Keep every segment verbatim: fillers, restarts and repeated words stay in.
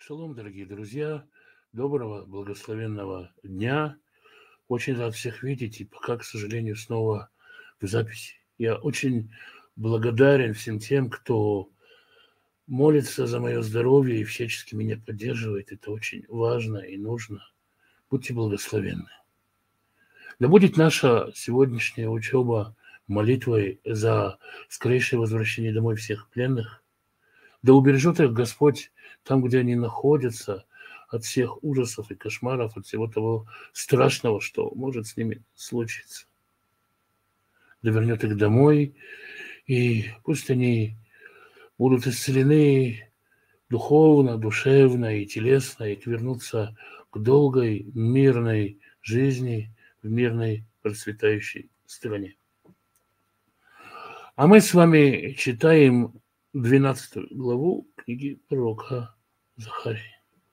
Шалом, дорогие друзья, доброго, благословенного дня. Очень рад всех видеть, и пока, к сожалению, снова в записи. Я очень благодарен всем тем, кто молится за мое здоровье и всячески меня поддерживает. Это очень важно и нужно. Будьте благословенны. Да будет наша сегодняшняя учеба молитвой за скорейшее возвращение домой всех пленных. Да убережет их Господь там, где они находятся, от всех ужасов и кошмаров, от всего того страшного, что может с ними случиться. Да вернет их домой, и пусть они будут исцелены духовно, душевно и телесно, и вернутся к долгой, мирной жизни в мирной, процветающей стране. А мы с вами читаем двенадцатую главу книги пророка Захарии.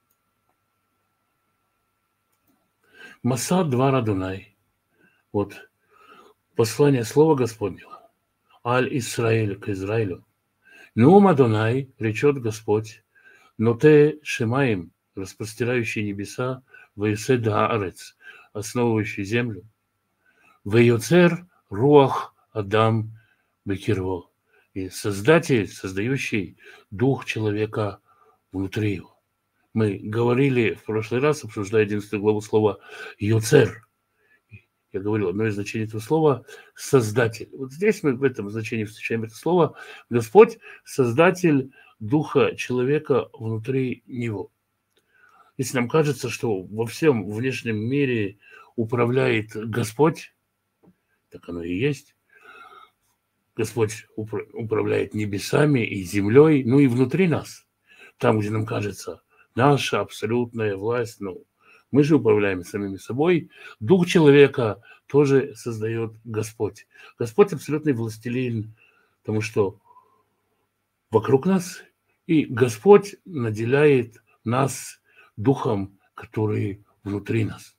Маса двар Адонай. Вот послание слова Господнего. Аль Исраиль к Израилю. Нуум Адонай, речет Господь, но те шемаем, распростирающий небеса, ваесед аарец, основывающий землю. Ваёцер руах Адам бекирво. И создатель, создающий дух человека внутри его. Мы говорили в прошлый раз, обсуждая одиннадцатую главу, слова «юцер». Я говорил, одно из значений этого слова – «создатель». Вот здесь мы в этом значении встречаем это слово «Господь – создатель духа человека внутри него». Если нам кажется, что во всем внешнем мире управляет Господь, так оно и есть. Господь управляет небесами и землей, ну и внутри нас, там, где нам кажется – наша абсолютная власть, ну, мы же управляем самими собой. Дух человека тоже создает Господь. Господь абсолютный властелин, потому что вокруг нас, и Господь наделяет нас духом, который внутри нас.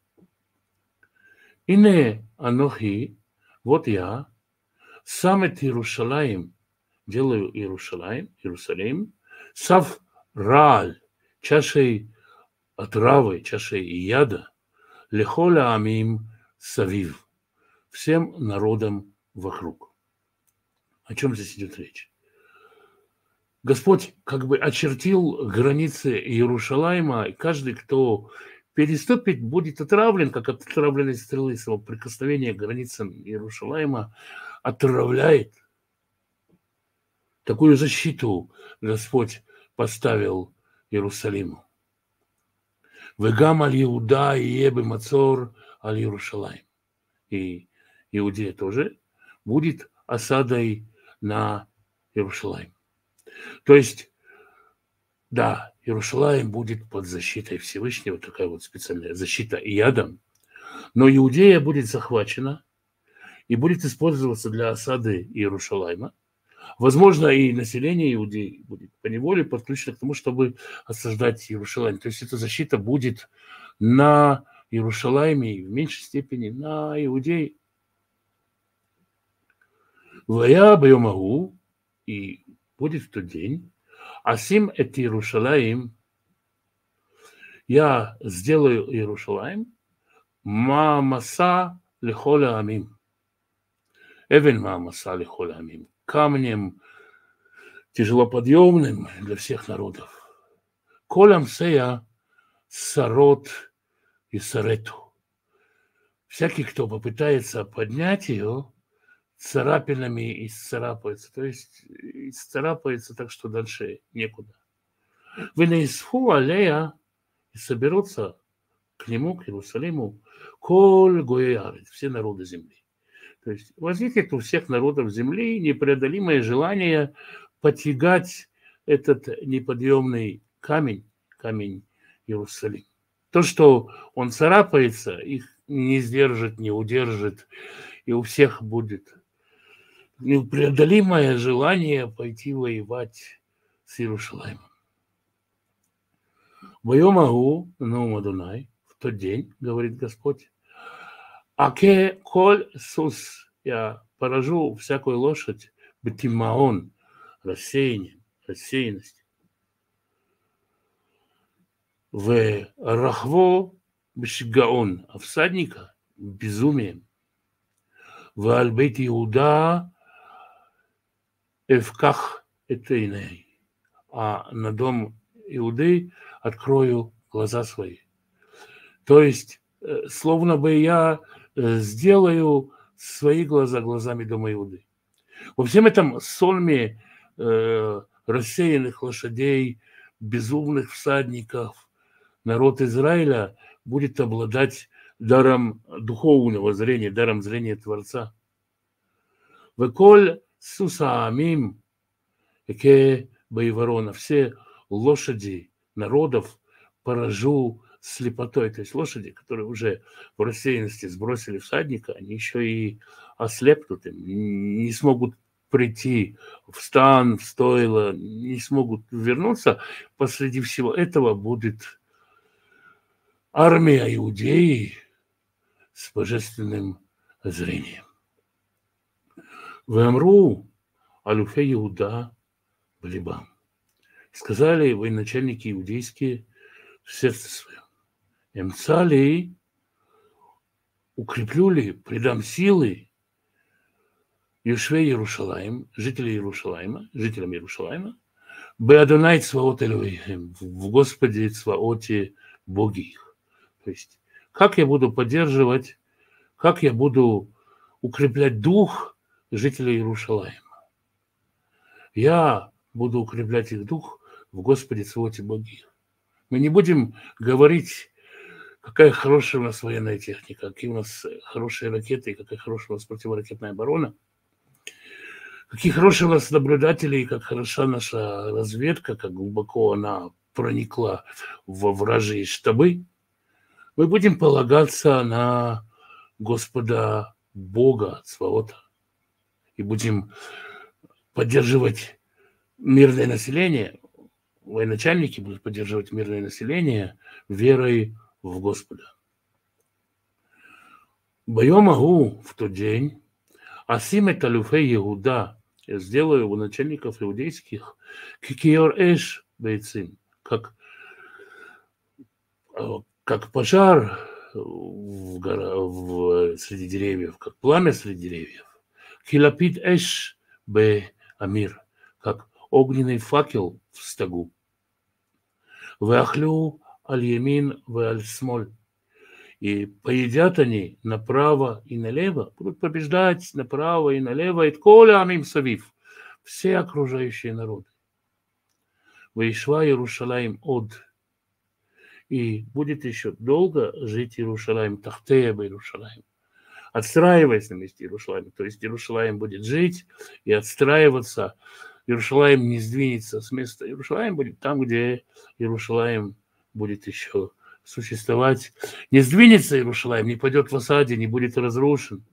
Ине анохи, вот я, сам эт Иерушалаим, делаю Иерушалаим, Иерусалим, сав рааль, чашей отравы, чашей яда, лехоля амим савив, всем народам вокруг. О чем здесь идет речь? Господь как бы очертил границы Иерушалайма, и каждый, кто переступит, будет отравлен, как от отравленной стрелы. Соприкосновение к границам Иерушалайма отравляет. Такую защиту Господь поставил Иерусалиму. Вегам аль Иуда и ебе мацор аль Иерушалаим. И Иудея тоже будет осадой на Иерушалаим. То есть, да, Иерушалаим будет под защитой Всевышнего, такая вот специальная защита ядом, но Иудея будет захвачена и будет использоваться для осады Иерушалайма. Возможно, и население Иудеи будет поневоле подключено к тому, чтобы осаждать Иерушалаим. То есть эта защита будет на Иерушалайме и в меньшей степени на Иудее. Вая бьемагу, и будет в тот день, асим эт Иерушалаим, я сделаю Иерушалаим, маамаса лехоля амим. Эвен маамаса лехоля амим. Камнем тяжелоподъемным для всех народов. Колям сея сарот и сарету. Всякий, кто попытается поднять ее, царапинами исцарапается. То есть исцарапается так, что дальше некуда. Венеисфу алея, и соберутся к нему, к Иерусалиму, коль гоярит, все народы земли. То есть возникнет у всех народов земли непреодолимое желание потягать этот неподъемный камень, камень Иерусалим. То, что он царапается, их не сдержит, не удержит, и у всех будет непреодолимое желание пойти воевать с Иерушалаимом. Вайомагу наум Адонай, в тот день, говорит Господь, аке коль сус, я поражу всякую лошадь, бетимаон, рассеяние, рассеянность. в рахво бешгаон, а всадника безумием. В альбейт Иуда эвках этейней, а на дом Иуды открою глаза свои. То есть, словно бы я сделаю свои глаза глазами дома Иуды. Во всем этом сонме э, рассеянных лошадей, безумных всадников, народ Израиля будет обладать даром духовного зрения, даром зрения Творца. Веколь сусаамим эке боеворона, все лошади народов поражу слепотой. То есть лошади, которые уже в рассеянности сбросили всадника, они еще и ослепнут, не смогут прийти в стан, в стойло, не смогут вернуться. Посреди всего этого будет армия иудеи с божественным зрением. Вамру алюфе Иуда блибам. Сказали военачальники иудейские в сердце своем: Эмцали, укреплю ли, придам силы Юшве Иерушалаим, жителей Иерушалайма, жителям Иерушалайма, Беадонай Цваот Элоихем, в Господе Цваоте Боги их. То есть, как я буду поддерживать, как я буду укреплять дух жителей Иерушалайма? Я буду укреплять их дух в Господе Цваоте Боги их. Мы не будем говорить, какая хорошая у нас военная техника, какие у нас хорошие ракеты, какая хорошая у нас противоракетная оборона, какие хорошие у нас наблюдатели, и как хороша наша разведка, как глубоко она проникла во вражьи штабы. Мы будем полагаться на Господа Бога Цваота и будем поддерживать мирное население. Военачальники будут поддерживать мирное население верой в Господа. Байомагу в тот день Асиме Талюфе Иуда, я сделаю у начальников иудейских кикиор эш бейцим, как, как пожар в гора, в, среди деревьев, как пламя среди деревьев. Килапит эш бе амир, как огненный факел в стогу. Вахлю аль-ямин валь-смоль. И поедят они направо и налево, будут побеждать направо и налево, и тколя амим савив, все окружающие народы. Вейшва Иерушалаим од. И будет еще долго жить Иерушалаим, тахтея бе Иерушалаим, отстраиваясь на месте Иерушалаима. То есть Иерушалаим будет жить и отстраиваться. Иерушалаим не сдвинется с места. Иерушалаим будет там, где Иерушалаим будет еще существовать. Не сдвинется Иерушалаим, не пойдет в осаде, не будет разрушен.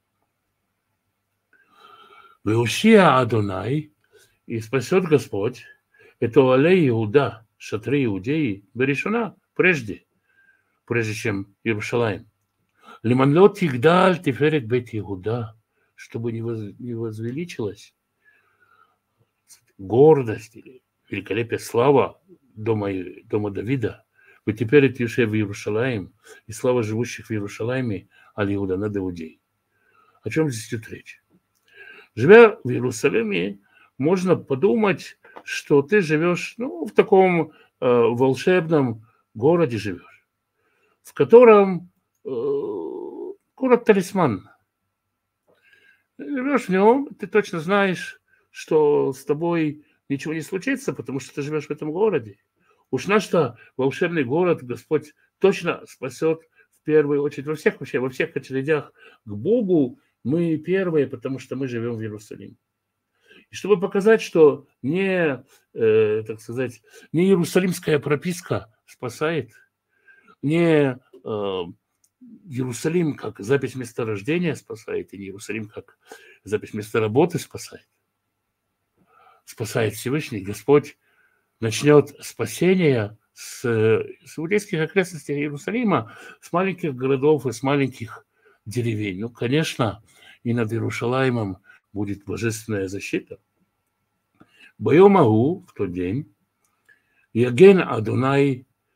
Веушия Адонай, и спасет Господь, это алей Иуда, шатры Иудеи, Берешуна, прежде, прежде чем Иерушалаим. Лиманлот Тигдаль Тиферет Бет Иуда, чтобы не, воз, не возвеличилась гордость или великолепие, слава дома, дома Давида. Вы теперь это в Иерушалаим, и слава живущих в Иерушалайме, аль Иуда, над Иудей. О чем здесь идет речь? Живя в Иерусалиме, можно подумать, что ты живешь, ну, в таком э, волшебном городе живешь, в котором э, город-талисман. Живешь в нем, ты точно знаешь, что с тобой ничего не случится, потому что ты живешь в этом городе. Уж наш-то волшебный город Господь точно спасет в первую очередь. Во всех вообще, во всех очередях к Богу мы первые, потому что мы живем в Иерусалиме. И чтобы показать, что не, э, так сказать, не иерусалимская прописка спасает, не э, Иерусалим как запись места рождения спасает, и не Иерусалим как запись места работы спасает. Спасает Всевышний Господь, начнет спасение с, с иудейских окрестностей Иерусалима, с маленьких городов и с маленьких деревень. Ну, конечно, и над Иерушалаимом будет божественная защита. Байомагу в тот день Яген Адонай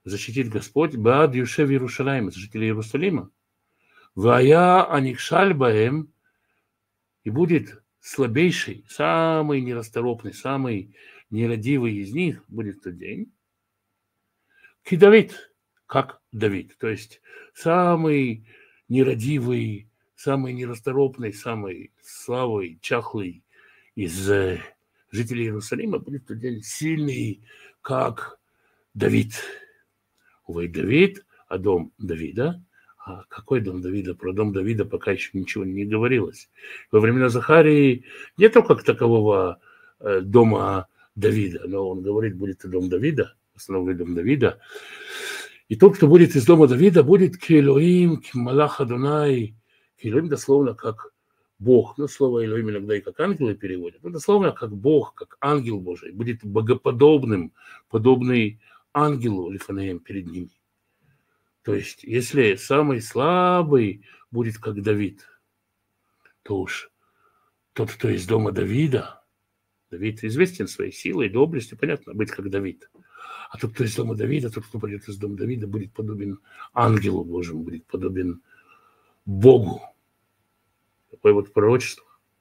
защитит Господь Баад Юшев Иерушалаим, жителей Иерусалима. Вая Аникшаль Баэм, и будет слабейший, самый нерасторопный, самый нерадивый из них будет в тот день. Ки Давид, как Давид, то есть самый нерадивый, самый нерасторопный, самый слабый, чахлый из э, жителей Иерусалима будет в тот день сильный, как Давид. Увы, Давид, а дом Давида. А какой дом Давида? Про дом Давида пока еще ничего не говорилось. Во времена Захарии нету как такового э, дома Давида, но он говорит, будет и дом Давида, основной дом Давида. И тот, кто будет из дома Давида, будет Килоим, Кималах Адонай. Килоим дословно как Бог. Ну, слово Илоим иногда и как ангелы переводят. Ну, дословно как Бог, как ангел Божий. Будет богоподобным, подобный ангелу Лифанеем перед ними. То есть, если самый слабый будет как Давид, то уж тот, кто из дома Давида, Давид известен своей силой, доблестью, понятно, быть как Давид. А тот, кто из дома Давида, тот, кто придет из дома Давида, будет подобен ангелу Божьему, будет подобен Богу. Такое вот пророчество.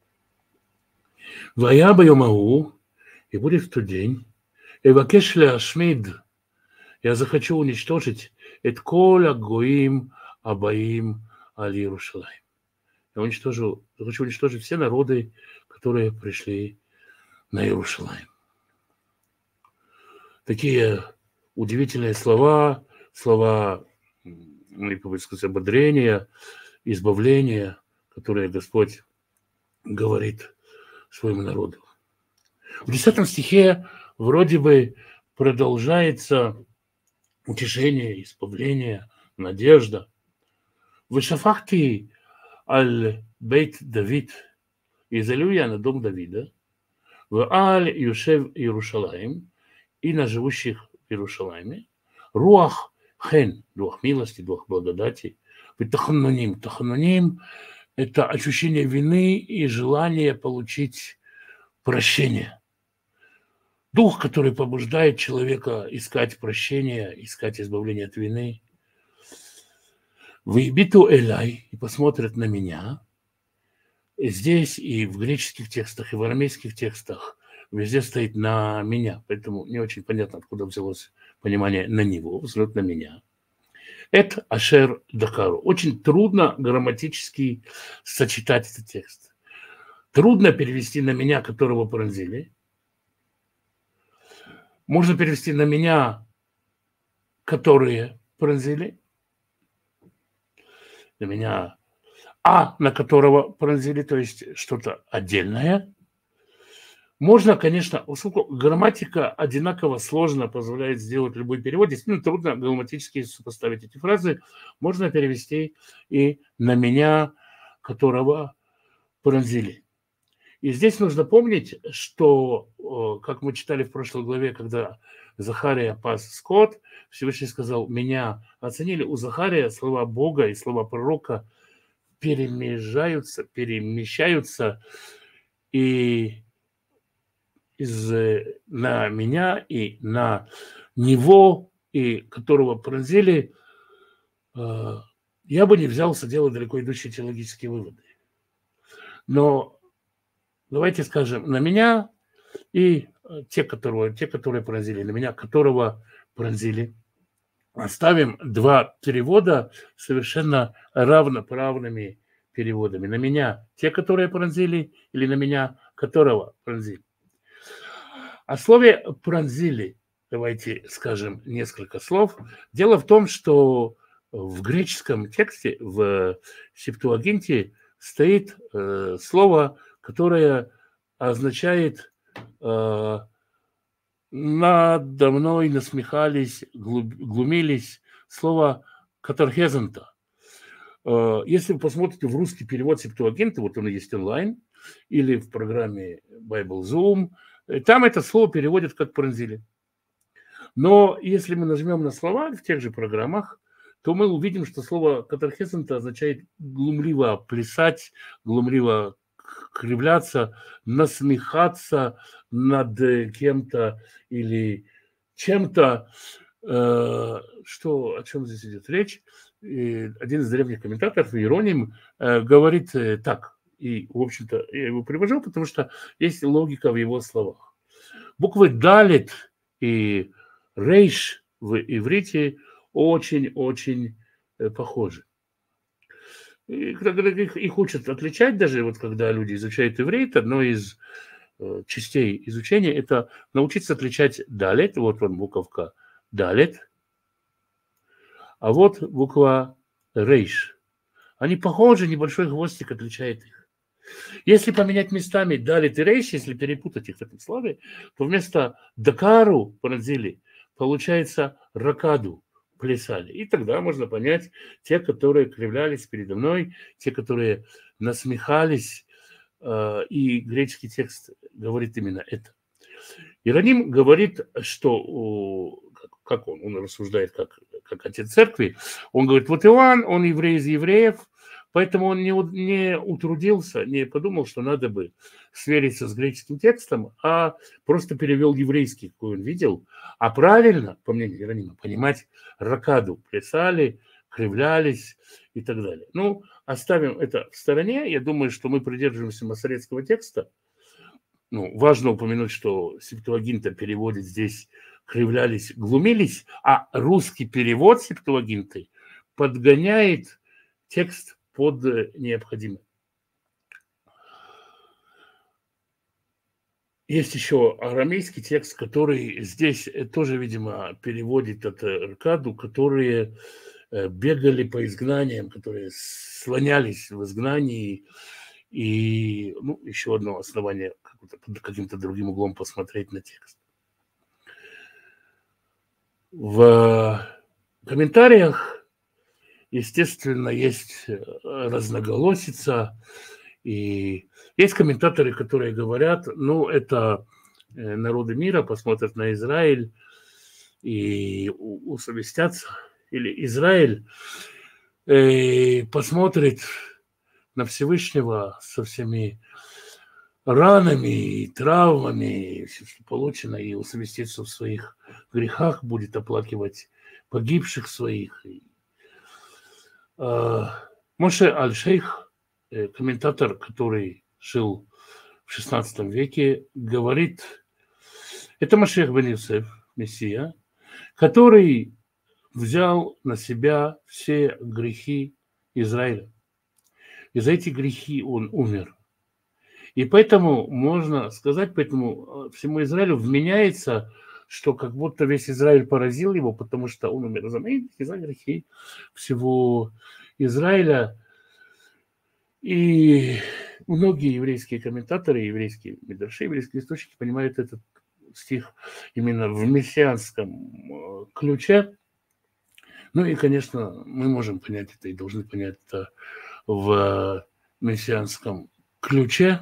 Вая байомау, и будет в тот день, эвакеш леашмид, я захочу уничтожить эт коля гоим абаим аль Иерушалаим. Я уничтожу, хочу уничтожить все народы, которые пришли на Иерушалаим. Такие удивительные слова, слова, ну, как бы сказать, ободрения, избавления, которые Господь говорит своему народу. В десятом стихе вроде бы продолжается утешение, избавление, надежда. Вышафахти аль бейт Давид, и залью я на дом Давида, в аль Юшев Иерушалаим, и на живущих в Иерушалайме, руах хен, дух милости, дух благодати, тахануним. Тахануним – это ощущение вины и желание получить прощение. Дух, который побуждает человека искать прощения, искать избавление от вины. Выебиту элай, и посмотрят на меня. И здесь и в греческих текстах, и в арамейских текстах везде стоит на меня. Поэтому не очень понятно, откуда взялось понимание на него, взгляд на меня. Это ашер дакару. Очень трудно грамматически сочетать этот текст. Трудно перевести на меня, которого пронзили. Можно перевести на меня, которые пронзили. На меня, а на которого пронзили, то есть что-то отдельное. Можно, конечно, поскольку грамматика одинаково сложно позволяет сделать любой перевод, действительно трудно грамматически сопоставить эти фразы, можно перевести и на меня, которого пронзили. И здесь нужно помнить, что, как мы читали в прошлой главе, когда Захария пас скот, Всевышний сказал, меня оценили. У Захария слова Бога и слова пророка перемежаются, перемещаются и из, на меня и на него, и которого пронзили, я бы не взялся делать далеко идущие теологические выводы. Но давайте скажем, на меня и те, которого, те, которые пронзили, на меня, которого пронзили. Оставим два перевода совершенно равноправными переводами. На меня те, которые пронзили, или на меня, которого пронзили. О слове «пронзили» давайте скажем несколько слов. Дело в том, что в греческом тексте, в Септуагинте, стоит э, слово, которое означает э, «надо мной насмехались, глумились», слово «катархезанта». Э, если вы посмотрите в русский перевод Септуагинта, вот он есть онлайн, или в программе Bible Zoom, там это слово переводят как «пронзили». Но если мы нажмем на слова в тех же программах, то мы увидим, что слово «катархезанта» означает глумливо плясать, глумливо кривляться, насмехаться над кем-то или чем-то. Что, о чем здесь идет речь? И один из древних комментаторов, Иероним, говорит так, и, в общем-то, я его привожу, потому что есть логика в его словах. Буквы далит и рейш в иврите очень-очень похожи. И, их, их учат отличать даже, вот когда люди изучают иврит, одно из э, частей изучения – это научиться отличать далит, вот он буковка далит, а вот буква рейш. Они похожи, небольшой хвостик отличает их. Если поменять местами далит и рейш, если перепутать их в этом слове, то вместо дакару пронзили, получается ракаду, плясали. И тогда можно понять, те, которые кривлялись передо мной, те, которые насмехались, и греческий текст говорит именно это. Иероним говорит, что, как он, он рассуждает как, как отец церкви, он говорит, вот Иоанн, он еврей из евреев, поэтому он не, не утрудился, не подумал, что надо бы свериться с греческим текстом, а просто перевел еврейский, какой он видел. А правильно, по мнению Иеронима, понимать ракаду, плясали, кривлялись и так далее. Ну, оставим это в стороне. Я думаю, что мы придерживаемся масоретского текста. Ну, важно упомянуть, что Септуагинта переводит здесь кривлялись, глумились, а русский перевод Септуагинты подгоняет текст под необходимое. Есть еще арамейский текст, который здесь тоже, видимо, переводит это ракаду, которые бегали по изгнаниям, которые слонялись в изгнании. И ну, еще одно основание под каким-то другим углом посмотреть на текст. В комментариях, естественно, есть разноголосица. И есть комментаторы, которые говорят, ну, это народы мира посмотрят на Израиль и усовестятся. Или Израиль посмотрит на Всевышнего со всеми ранами и травмами, все, что получено, и усовестится в своих грехах, будет оплакивать погибших своих. Моше Аль-Шейх, комментатор, который жил в шестнадцатом веке, говорит, это Машиах бен Йосеф, Мессия, который взял на себя все грехи Израиля. И за эти грехи он умер. И поэтому можно сказать, поэтому всему Израилю вменяется, что как будто весь Израиль поразил его, потому что он умер за мои грехи, за грехи всего Израиля. И многие еврейские комментаторы, еврейские мидраши, еврейские источники понимают этот стих именно в мессианском ключе. Ну и, конечно, мы можем понять это и должны понять это в мессианском ключе.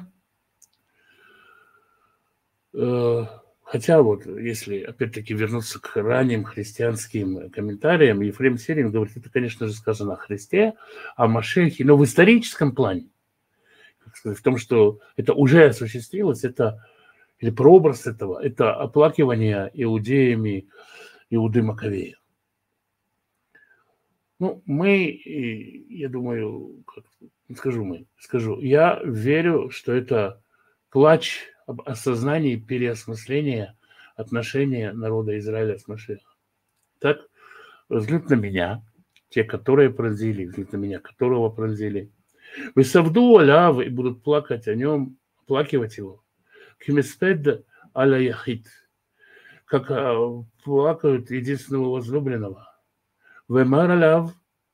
Хотя вот, если опять-таки вернуться к ранним христианским комментариям, Ефрем Сирин говорит, это, конечно же, сказано о Христе, о Машехе, но в историческом плане, как сказать, в том, что это уже осуществилось, это, или прообраз этого, это оплакивание иудеями Иуды Маковея. Ну, мы, я думаю, как, скажу мы, скажу, я верю, что это плач об осознании переосмысления отношения народа Израиля с Машехом. Так, взглянут на меня, те, которые пронзили, взглянут на меня, которого пронзили. Вы совду аляв и будут плакать о нем, оплакивать его. Кимеспед аля яхид, как плакают единственного возлюбленного. Вемар аляв,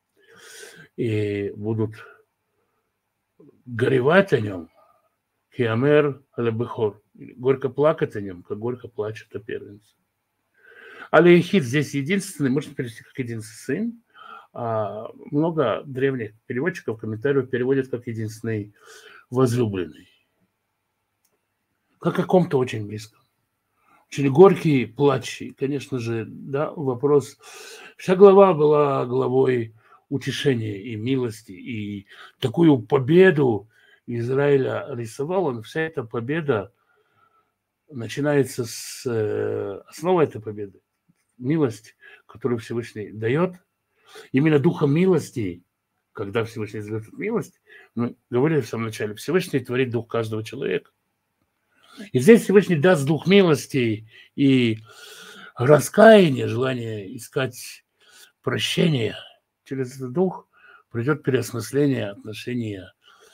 и будут горевать о нем. Хиамер аль-Бехор. Горько плакать о нем, как горько плачет о первенце. Аль-Яхид здесь единственный, можно перевести как единственный сын. А много древних переводчиков, комментариев переводят как единственный возлюбленный. Как о ком-то очень близко. Очень горький плач. И, конечно же, да, вопрос. Вся глава была главой утешения и милости. И такую победу Израиля рисовал он, вся эта победа начинается с основы этой победы. милость, которую Всевышний дает, именно духом милости, когда Всевышний дает милость, мы говорили в самом начале, Всевышний творит дух каждого человека. И здесь Всевышний даст дух милости и раскаяния, желание искать прощения. Через этот дух придет переосмысление отношения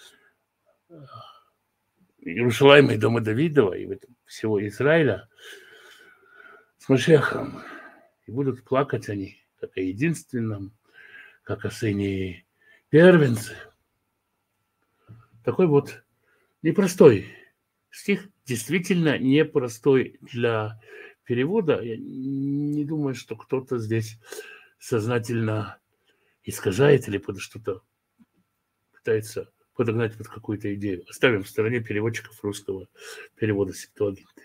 Иерусалима и дома Давидова, и всего Израиля с Машехом. И будут плакать они, как о единственном, как о сыне первенце. Такой вот непростой стих, действительно непростой для перевода. Я не думаю, что кто-то здесь сознательно искажает или под что-то пытается подогнать под какую-то идею. Оставим в стороне переводчиков русского перевода Септуагинты.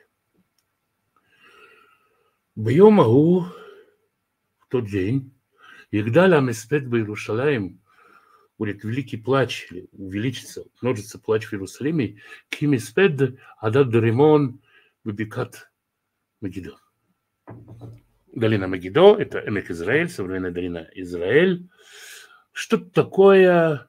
Бьемагу в тот день Егдаль Амеспет Б-Иерушалаим, будет великий плач, или увеличится, множится плач в Иерусалиме, Кимеспед Адад Римон Бибикат Мегидо. Долина Мегидо – это Эмек Израиль, современная долина Израиль. Что такое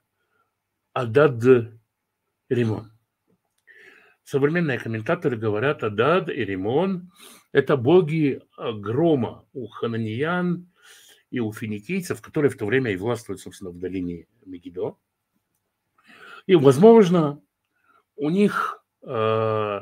Адад Римон? Современные комментаторы говорят, Адад и Римон – это боги грома у хананиян и у финикийцев, которые в то время и властвуют, собственно, в долине Мегидо. И, возможно, у них, э,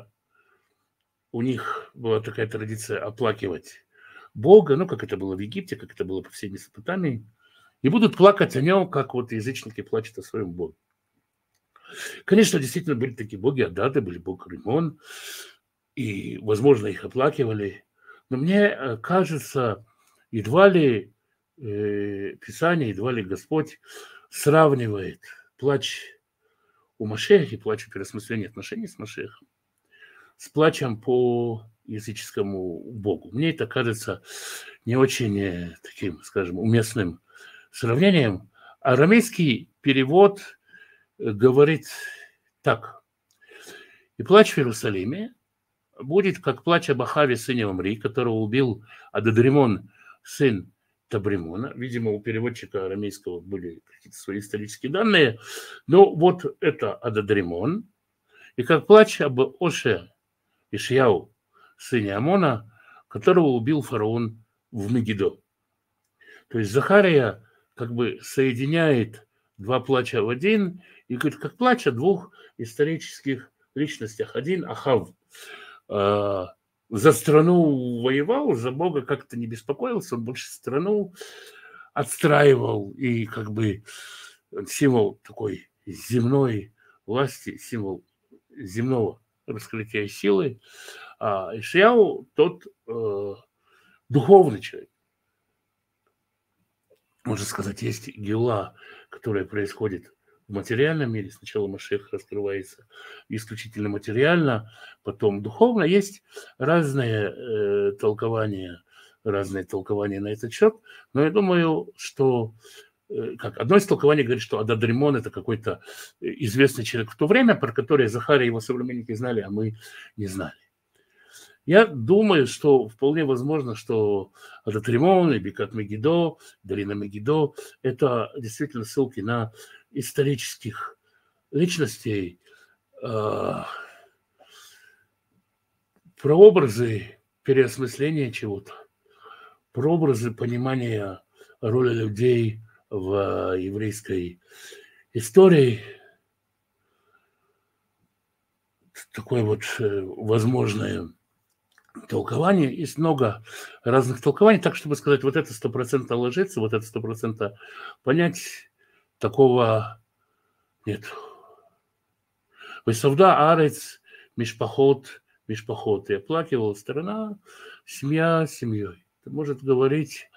у них была такая традиция оплакивать Бога, ну, как это было в Египте, как это было по всей Месопотамии, и будут плакать о нем, как вот язычники плачут о своем Боге. Конечно, действительно были такие боги Адады, были бог Римон, и, возможно, их оплакивали, но мне кажется, едва ли э, Писание, едва ли Господь сравнивает плач у Машеха и плач о переосмыслении отношений с Машехом с плачем по языческому богу. Мне это кажется не очень таким, скажем, уместным сравнением. Арамейский перевод говорит так. И плач в Иерусалиме будет, как плач об Ахаве, сыне Омри, которого убил Ададримон, сын Табримона. Видимо, у переводчика арамейского были какие-то свои исторические данные. Но вот это Ададримон. И как плач об Оше Ишьяу, сыне Амона, которого убил фараон в Мегидо. То есть Захария как бы соединяет два плача в один и говорит, как плач о двух исторических личностях. Один Ахав э, за страну воевал, за Бога как-то не беспокоился, он больше страну отстраивал, и как бы символ такой земной власти, символ земного раскрытия силы. А Ишьяу тот э, духовный человек. Можно сказать, есть геула, которая происходит в материальном мире. Сначала Машех раскрывается исключительно материально, потом духовно. Есть разные э, толкования, разные толкования на этот счет. Но я думаю, что э, как, одно из толкований говорит, что Ададримон – это какой-то известный человек в то время, про который Захария и его современники знали, а мы не знали. Я думаю, что вполне возможно, что Ададримон и Бикат Мегидо, долина Мегидо – это действительно ссылки на исторических личностей, э, прообразы переосмысления чего-то, прообразы понимания роли людей в еврейской истории. Такое вот возможное толкование. Есть много разных толкований, так, чтобы сказать, вот это сто процентов ложится, вот это сто процентов понять, такого нет. Высавда арец, мишпахот, мишпахот. И оплакивала страна, семья семьей. Это может говорить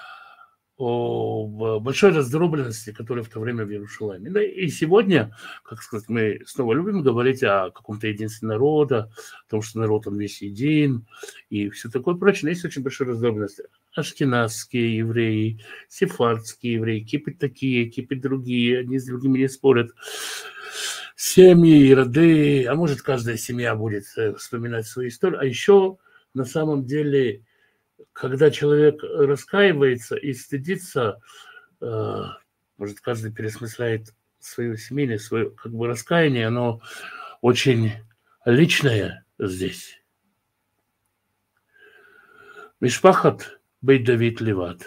о большой раздробленности, которая в то время в Иерусалиме. Да и сегодня, как сказать, мы снова любим говорить о каком-то единстве народа, о том, что народ, он весь един, и все такое прочее. Но есть очень большая раздробленность. Ашкеназские евреи, сефардские евреи, кипят такие, кипят другие, одни с другими не спорят. Семьи и роды, а может, каждая семья будет вспоминать свою историю. А еще, на самом деле, когда человек раскаивается и стыдится, э, может, каждый пересмысляет свою семейное, свое как бы раскаяние, оно очень личное здесь. Мишпахат бейт Давид Леват.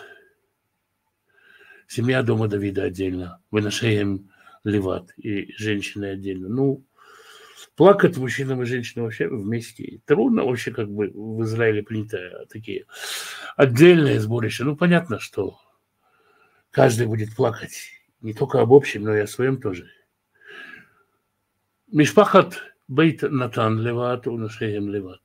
Семья дома Давида отдельно. Выношеем Леват и женщины отдельно. Ну, плакать мужчинам и женщинам вообще вместе. Трудно вообще, как бы в Израиле принято такие отдельные сборища. Ну, понятно, что каждый будет плакать не только об общем, но и о своем тоже. Мишпахат бейт Натан Леват, уношеем Леват.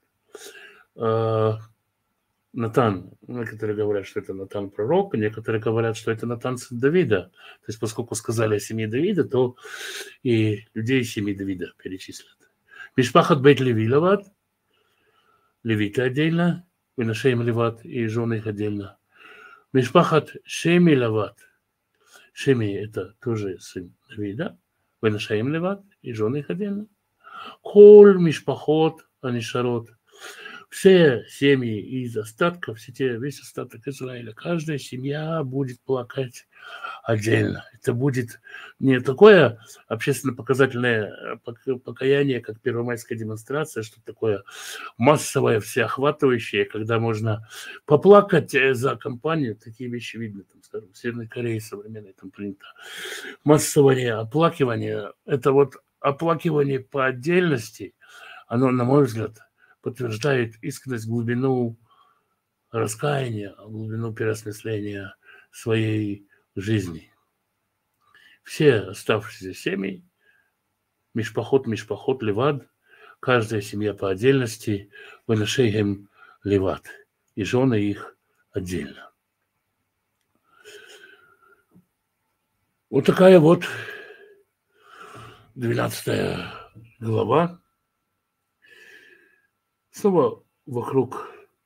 Натан, некоторые говорят, что это Натан пророк, некоторые говорят, что это Натан сын Давида. То есть, поскольку сказали о семье Давида, то и людей семьи Давида перечислят. Мишпахат бейт Леви Леват, левиты отдельно, выношеем Леват и жены их отдельно. Мишпахат Шеми Леват. Шеми – это тоже сын Давида, выношеем Леват и жены их отдельно. Кол Мишпахот Анишарот. Все семьи из остатков, все те, весь остаток Израиля, каждая семья будет плакать отдельно. Это будет не такое общественно-показательное покаяние, как первомайская демонстрация, что такое массовое, всеохватывающее, когда можно поплакать за компанию. Такие вещи видно, там, скажем, в Северной Корее современной там принято. Массовое оплакивание, это вот оплакивание по отдельности, оно, на мой взгляд, подтверждает искренность, глубину раскаяния, глубину переосмысления своей жизни. Все оставшиеся семьи, Мишпахот, Мишпахот, Левад, каждая семья по отдельности, выношеем Левад, и жены их отдельно. Вот такая вот двенадцатая глава. Снова вокруг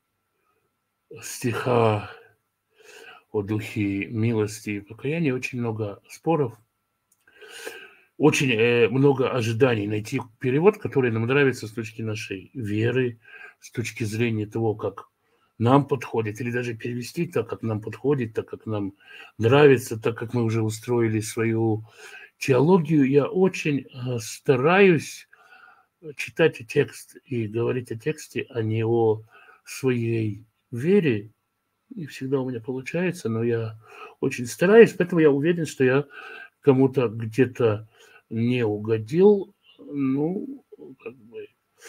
стиха о духе милости и покаяния очень много споров, очень э, много ожиданий найти перевод, который нам нравится с точки нашей веры, с точки зрения того, как нам подходит, или даже перевести так, как нам подходит, так, как нам нравится, так, как мы уже устроили свою теологию. Я очень э, стараюсь читать текст и говорить о тексте, а не о своей вере. Не всегда у меня получается, но я очень стараюсь, поэтому я уверен, что я кому-то где-то не угодил. Ну, как бы,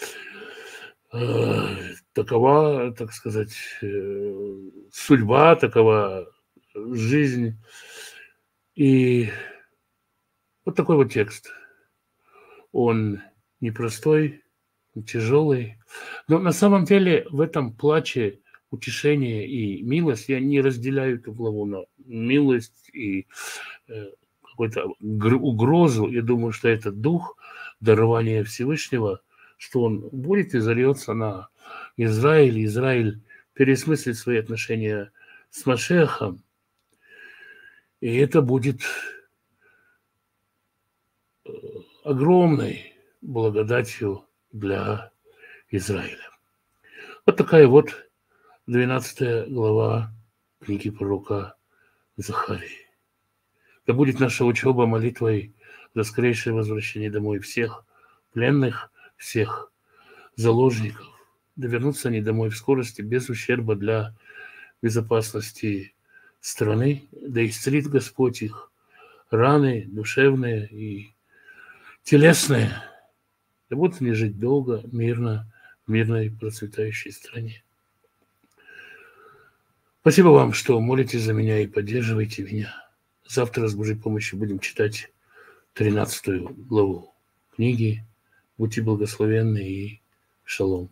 э, такова, так сказать, э, судьба, такова жизнь. И вот такой вот текст. Он непростой, тяжелый. Но на самом деле в этом плаче утешение и милость. Я не разделяю эту главу на милость и э, какую-то угрозу. Я думаю, что это дух дарования Всевышнего, что он будет и зальется на Израиль. Израиль пересмыслит свои отношения с Машехом. И это будет огромной благодатью для Израиля. Вот такая вот двенадцатая глава книги пророка Захарии. Да будет наша учеба молитвой за скорейшее возвращение домой всех пленных, всех заложников. Да вернутся они домой в скорости, без ущерба для безопасности страны. Да исцелит Господь их раны душевные и телесные. Да будут они жить долго, мирно, в мирной, процветающей стране. Спасибо вам, что молитесь за меня и поддерживаете меня. Завтра с Божьей помощью будем читать тринадцатую главу книги. Будьте благословенны и шалом.